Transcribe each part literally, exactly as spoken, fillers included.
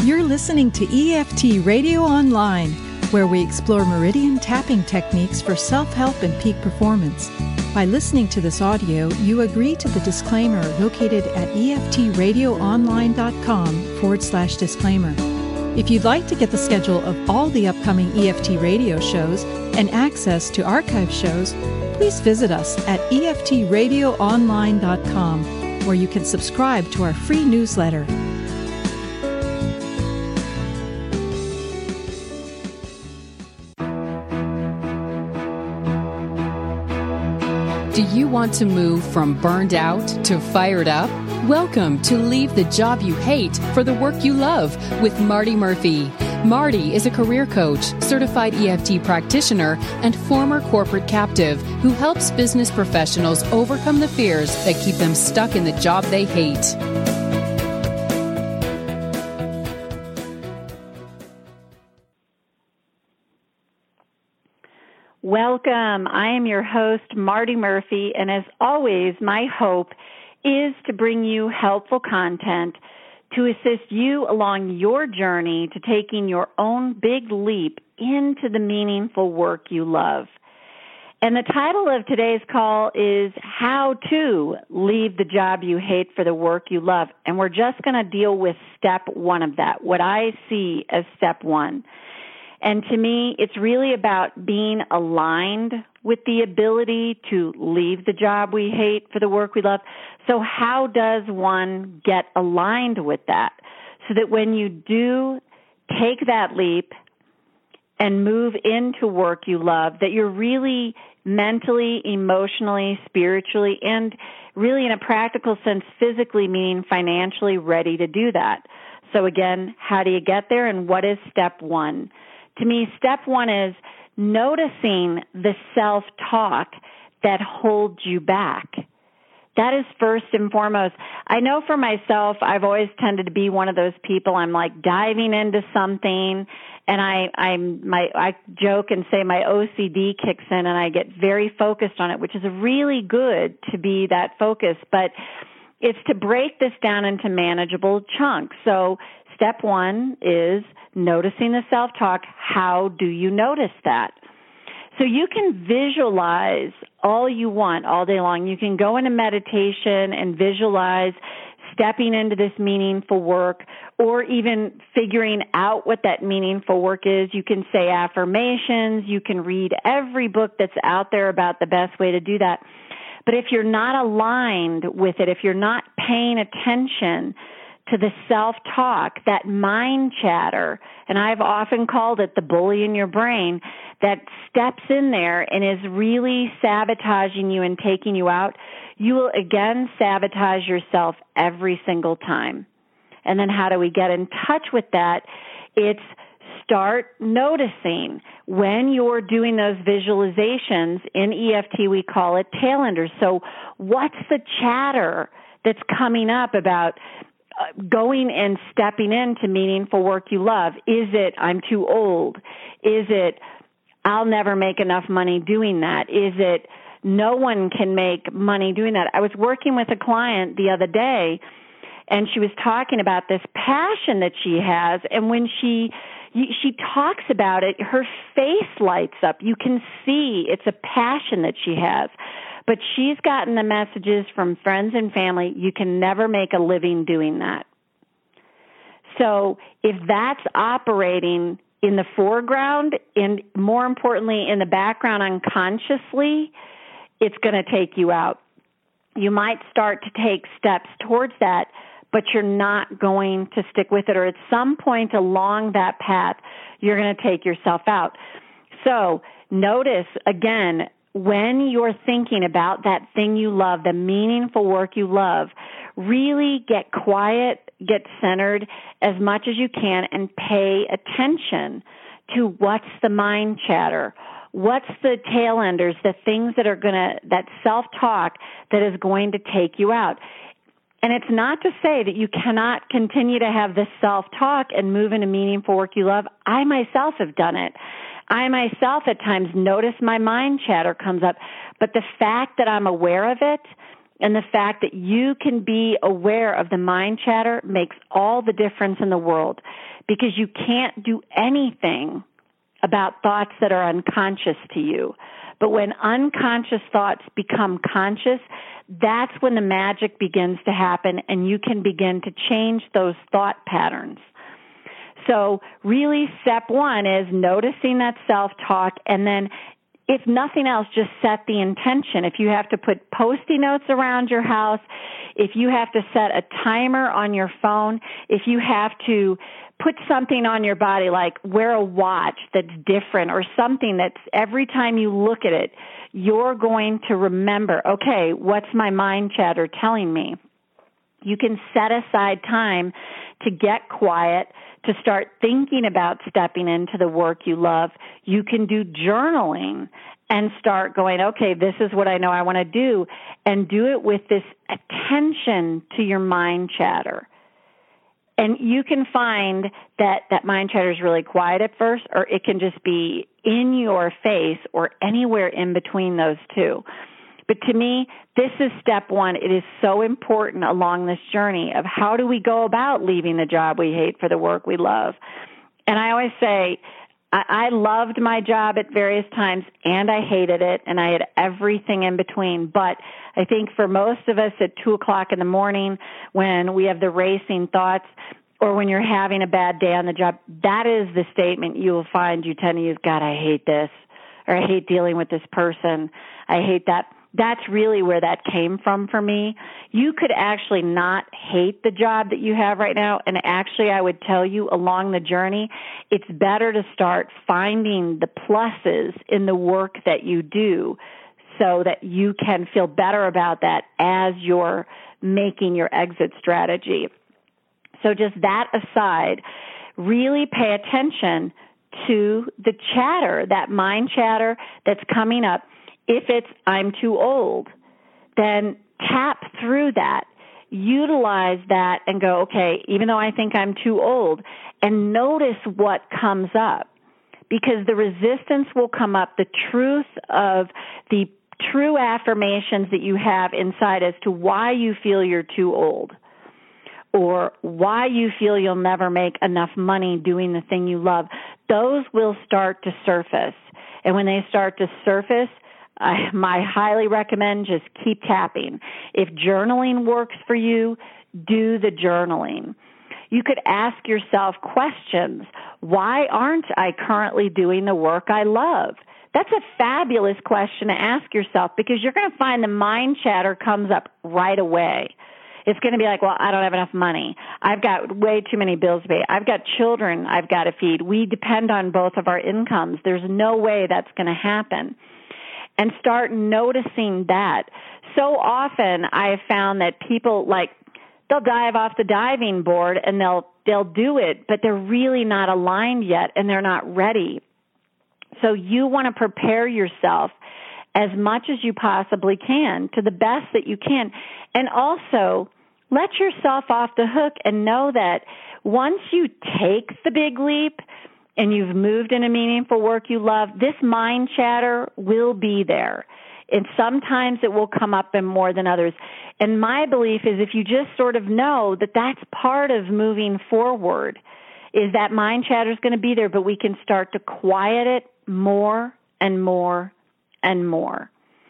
You're listening to E F T Radio Online, where we explore meridian tapping techniques for self-help and peak performance. By listening to this audio, you agree to the disclaimer located at EFTradioonline.com forward slash disclaimer. If you'd like to get the schedule of all the upcoming E F T radio shows and access to archive shows, please visit us at E F T radio online dot com, where you can subscribe to our free newsletter. Do you want to move from burned out to fired up? Welcome to Leave the Job You Hate for the Work You Love with Marty Murphy. Marty is a career coach, certified E F T practitioner, and former corporate captive who helps business professionals overcome the fears that keep them stuck in the job they hate. Welcome. I am your host, Marty Murphy, and as always, my hope is to bring you helpful content to assist you along your journey to taking your own big leap into the meaningful work you love. And the title of today's call is How to Leave the Job You Hate for the Work You Love. And we're just going to deal with step one of that, what I see as step one. And to me, it's really about being aligned with the ability to leave the job we hate for the work we love. So how does one get aligned with that so that when you do take that leap and move into work you love, that you're really mentally, emotionally, spiritually, and really in a practical sense, physically, meaning financially ready to do that? So again, how do you get there, and what is step one? To me, step one is noticing the self-talk that holds you back. That is first and foremost. I know for myself, I've always tended to be one of those people. I'm like diving into something, and I, I'm my I joke and say my O C D kicks in, and I get very focused on it, which is really good to be that focused. But it's to break this down into manageable chunks. So step one is noticing the self-talk. How do you notice that? So you can visualize all you want all day long. You can go into meditation and visualize stepping into this meaningful work, or even figuring out what that meaningful work is. You can say affirmations. You can read every book that's out there about the best way to do that. But if you're not aligned with it, if you're not paying attention to the self-talk, that mind chatter, and I've often called it the bully in your brain, that steps in there and is really sabotaging you and taking you out, you will again sabotage yourself every single time. And then how do we get in touch with that? It's start noticing when you're doing those visualizations. In E F T, we call it tail enders. So what's the chatter that's coming up about going and stepping into meaningful work you love? Is it, I'm too old? Is it, I'll never make enough money doing that? Is it, no one can make money doing that? I was working with a client the other day, and she was talking about this passion that she has, and when she she talks about it, her face lights up. You can see it's a passion that she has. But she's gotten the messages from friends and family, you can never make a living doing that. So if that's operating in the foreground, and more importantly in the background unconsciously, it's going to take you out. You might start to take steps towards that, but you're not going to stick with it, or at some point along that path, you're going to take yourself out. So notice, again, when you're thinking about that thing you love, the meaningful work you love, really get quiet, get centered as much as you can, and pay attention to what's the mind chatter, what's the tail enders, the things that are going to, that self-talk that is going to take you out. And it's not to say that you cannot continue to have this self-talk and move into meaningful work you love. I myself have done it. I myself at times notice my mind chatter comes up, but the fact that I'm aware of it And the fact that you can be aware of the mind chatter makes all the difference in the world, because you can't do anything about thoughts that are unconscious to you. But when unconscious thoughts become conscious, that's when the magic begins to happen, and you can begin to change those thought patterns. So really, step one is noticing that self-talk, and then if nothing else, just set the intention. If you have to put Post-it notes around your house, if you have to set a timer on your phone, if you have to put something on your body, like wear a watch that's different or something that's every time you look at it, you're going to remember, okay, what's my mind chatter telling me? You can set aside time to get quiet, to start thinking about stepping into the work you love. You can do journaling and start going, okay, this is what I know I want to do, and do it with this attention to your mind chatter. And you can find that that mind chatter is really quiet at first, or it can just be in your face or anywhere in between those two. But to me, this is step one. It is so important along this journey of how do we go about leaving the job we hate for the work we love. And I always say, I, I loved my job at various times, and I hated it, and I had everything in between. But I think for most of us at two o'clock in the morning, when we have the racing thoughts, or when you're having a bad day on the job, that is the statement you will find you tend to use, God, I hate this, or I hate dealing with this person, I hate that. That's really where that came from for me. You could actually not hate the job that you have right now, and actually I would tell you along the journey, it's better to start finding the pluses in the work that you do so that you can feel better about that as you're making your exit strategy. So just that aside, really pay attention to the chatter, that mind chatter that's coming up. If it's, I'm too old, then tap through that, utilize that and go, okay, even though I think I'm too old, and notice what comes up. Because the resistance will come up, the truth of the true affirmations that you have inside as to why you feel you're too old, or why you feel you'll never make enough money doing the thing you love, those will start to surface. And when they start to surface, I, I highly recommend just keep tapping. If journaling works for you, do the journaling. You could ask yourself questions. Why aren't I currently doing the work I love? That's a fabulous question to ask yourself, because you're going to find the mind chatter comes up right away. It's going to be like, well, I don't have enough money. I've got way too many bills to pay. I've got children I've got to feed. We depend on both of our incomes. There's no way that's going to happen. And start noticing that. So often I have found that people, like, they'll dive off the diving board and they'll they'll do it, but they're really not aligned yet and they're not ready. So you want to prepare yourself as much as you possibly can, to the best that you can. And also, let yourself off the hook and know that once you take the big leap and you've moved into meaningful work you love, this mind chatter will be there. And sometimes it will come up in more than others. And my belief is if you just sort of know that that's part of moving forward, is that mind chatter is going to be there, but we can start to quiet it more and more and more.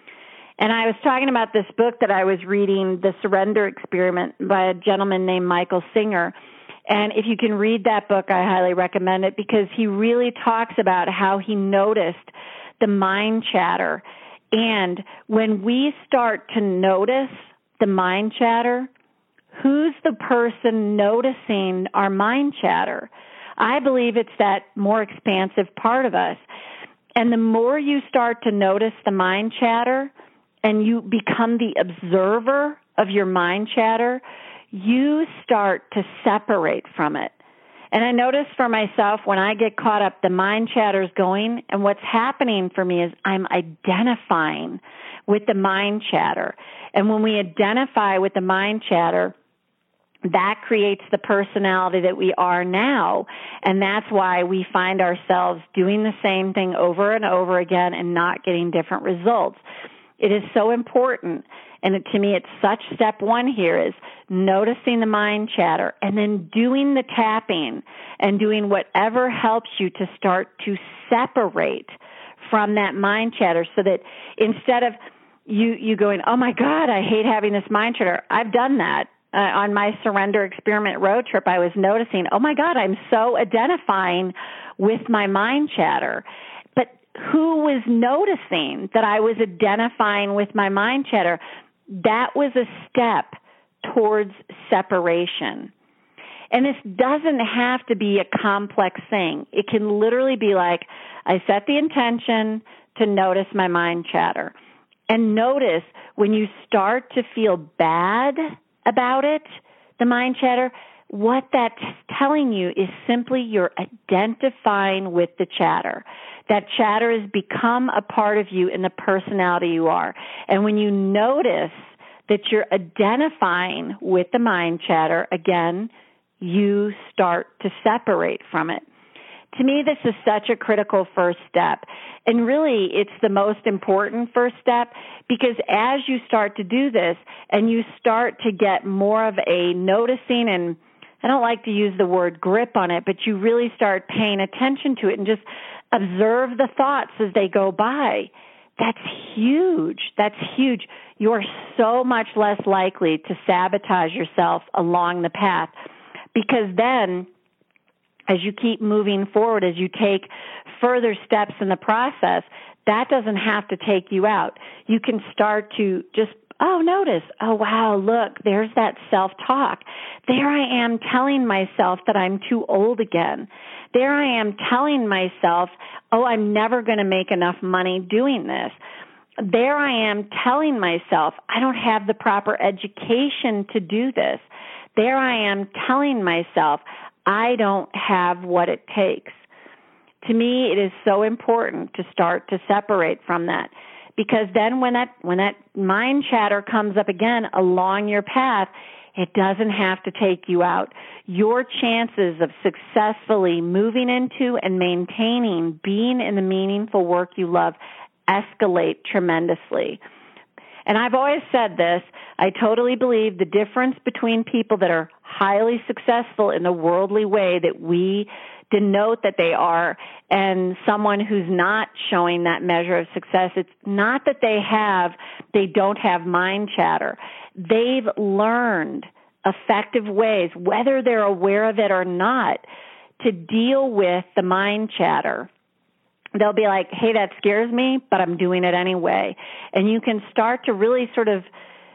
And I was talking about this book that I was reading, The Surrender Experiment, by a gentleman named Michael Singer. And if you can read that book, I highly recommend it, because he really talks about how he noticed the mind chatter. And when we start to notice the mind chatter, who's the person noticing our mind chatter? I believe it's that more expansive part of us. And the more you start to notice the mind chatter and you become the observer of your mind chatter, you start to separate from it. And I notice for myself, when I get caught up, the mind chatter's going, and what's happening for me is I'm identifying with the mind chatter. And when we identify with the mind chatter, that creates the personality that we are now. And that's why we find ourselves doing the same thing over and over again and not getting different results. It is so important. And it, to me, it's such step one here is noticing the mind chatter and then doing the tapping and doing whatever helps you to start to separate from that mind chatter so that instead of you, you going, oh my God, I hate having this mind chatter. I've done that. Uh, on my Surrender Experiment road trip, I was noticing, oh my God, I'm so identifying with my mind chatter. But who was noticing that I was identifying with my mind chatter? That was a step towards separation. And this doesn't have to be a complex thing. It can literally be like, I set the intention to notice my mind chatter. And notice when you start to feel bad about it, the mind chatter, what that's telling you is simply you're identifying with the chatter. That chatter has become a part of you in the personality you are. And when you notice that you're identifying with the mind chatter, again, you start to separate from it. To me, this is such a critical first step. And really, it's the most important first step because as you start to do this and you start to get more of a noticing, and I don't like to use the word grip on it, but you really start paying attention to it and just observe the thoughts as they go by. That's huge. That's huge. You're so much less likely to sabotage yourself along the path because then as you keep moving forward, as you take further steps in the process, that doesn't have to take you out. You can start to just, oh, notice, oh, wow, look, there's that self-talk. There I am telling myself that I'm too old again. There I am telling myself, oh, I'm never going to make enough money doing this. There I am telling myself I don't have the proper education to do this. There I am telling myself I don't have what it takes. To me, it is so important to start to separate from that because then when that when that mind chatter comes up again along your path, it doesn't have to take you out. Your chances of successfully moving into and maintaining being in the meaningful work you love escalate tremendously. And I've always said this, I totally believe the difference between people that are highly successful in the worldly way that we denote that they are and someone who's not showing that measure of success, it's not that they have, they don't have mind chatter. They've learned effective ways, whether they're aware of it or not, to deal with the mind chatter. They'll be like, hey, that scares me, but I'm doing it anyway. And you can start to really sort of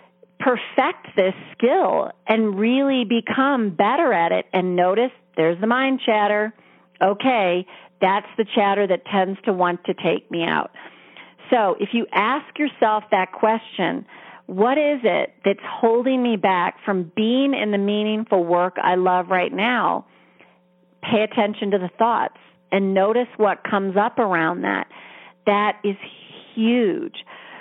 perfect this skill and really become better at it and notice there's the mind chatter. Okay, that's the chatter that tends to want to take me out. So if you ask yourself that question, what is it that's holding me back from being in the meaningful work I love right now? Pay attention to the thoughts and notice what comes up around that. That is huge.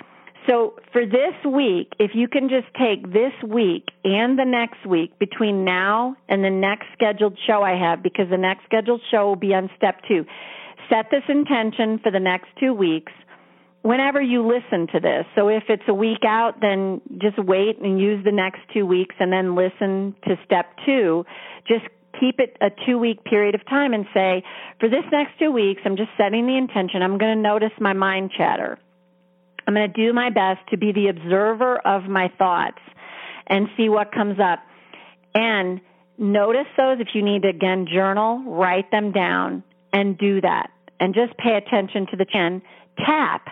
So for this week, if you can just take this week and the next week between now and the next scheduled show I have, because the next scheduled show will be on step two, set this intention for the next two weeks whenever you listen to this. So if it's a week out, then just wait and use the next two weeks and then listen to step two. Just keep it a two-week period of time and say, for this next two weeks, I'm just setting the intention. I'm going to notice my mind chatter. I'm going to do my best to be the observer of my thoughts and see what comes up. And notice those. If you need to, again, journal, write them down, and do that. And just pay attention to the chin. Tap.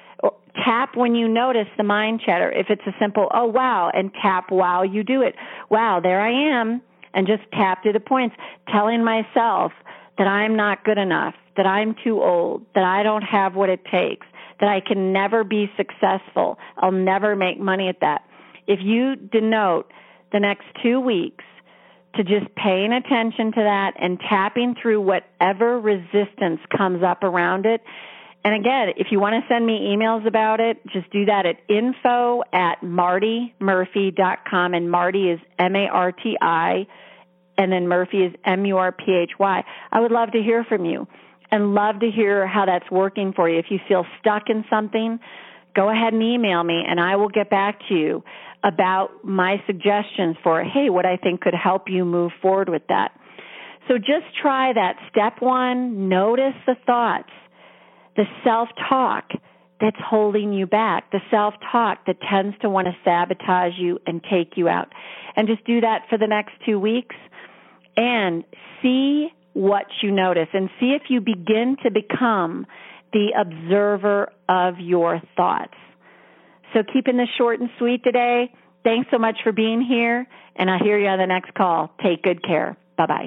Tap when you notice the mind chatter. If it's a simple, oh, wow, and tap while you do it. Wow, there I am. And just tap to the points, telling myself that I'm not good enough, that I'm too old, that I don't have what it takes, that I can never be successful. I'll never make money at that. If you denote the next two weeks to just paying attention to that and tapping through whatever resistance comes up around it, and again, if you want to send me emails about it, just do that at info at marty murphy dot com, and Marty is M A R T I, and then Murphy is M U R P H Y. I would love to hear from you and love to hear how that's working for you. If you feel stuck in something, go ahead and email me, and I will get back to you about my suggestions for, hey, what I think could help you move forward with that. So just try that. Step one, notice the thoughts, the self-talk that's holding you back, the self-talk that tends to want to sabotage you and take you out. And just do that for the next two weeks and see what you notice and see if you begin to become the observer of your thoughts. So keeping this short and sweet today. Thanks so much for being here, and I'll hear you on the next call. Take good care. Bye-bye.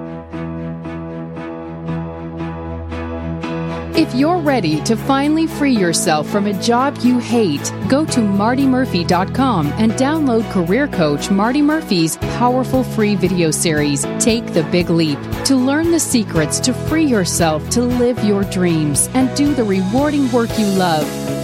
If you're ready to finally free yourself from a job you hate, go to marty murphy dot com and download Career Coach Marty Murphy's powerful free video series, Take the Big Leap, to learn the secrets to free yourself to live your dreams and do the rewarding work you love.